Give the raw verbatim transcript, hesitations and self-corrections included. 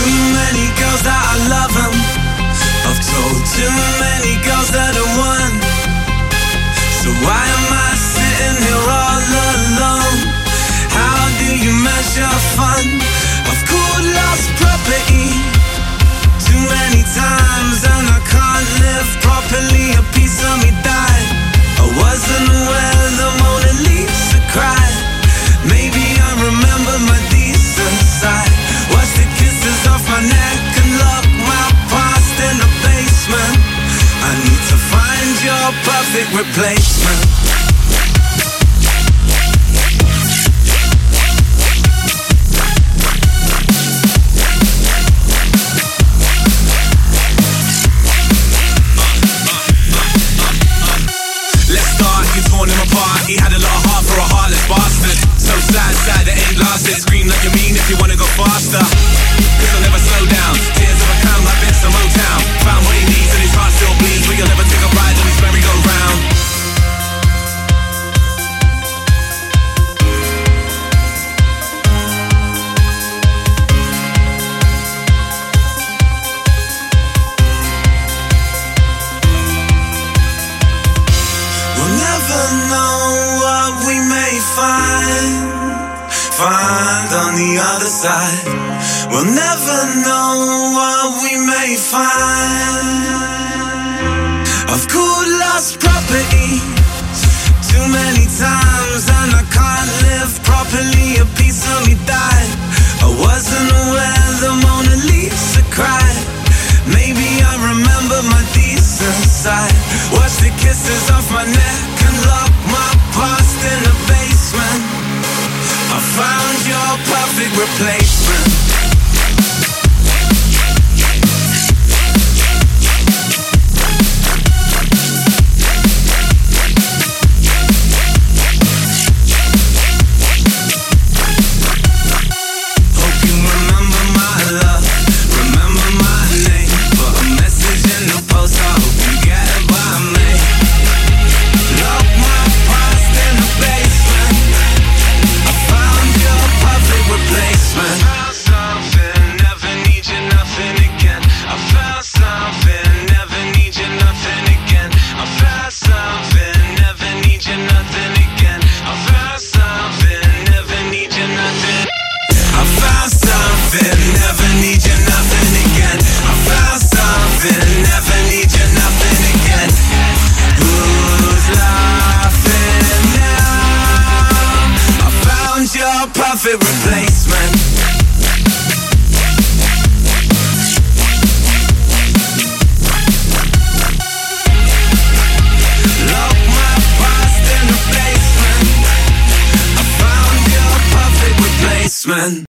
too many girls that I love 'em. I've told too many girls that I won. So why am I sitting here all alone? How do you measure fun? I've called lost property too many times, and I can't live properly. A piece of me died. I wasn't aware the Mona Lisa cried. Maybe I remember my decent side. Watch the kisses off my neck and lock my past in the basement. I need to find your perfect replacement. Let's start, you torn him apart. He had a lot of heart for a heartless bastard. So sad, sad it ain't lasted. Scream like you mean if you wanna go faster. Cause I'll never slow down. Tears of a clown like bits of Motown. Found what he needs and his heart still bleeds, but you'll never take a ride on his merry-go-round. We'll never know what we may find, find on the other side. We'll never know what we may find. I've called lost property too many times, and I can't live properly. A piece of me died. I wasn't aware the Mona Lisa cried. Maybe I remember my decent side. Watch the kisses off my neck and lock my past in the basement. I found your perfect replacement. Hope you remember my love, remember my name. Put a message in the post, I hope you get it by me. Lock my past in the basement. I found your perfect replacement. I found something, never need you, nothing again. I found something, never need you, nothing again. I found something, never need you, nothing again. I found something, never need you, nothing. I found something, never need you, nothing again. I found something, never need you, nothing again. Who's laughing now? I found your perfect replacement. Lock my past in the basement. I found your perfect replacement.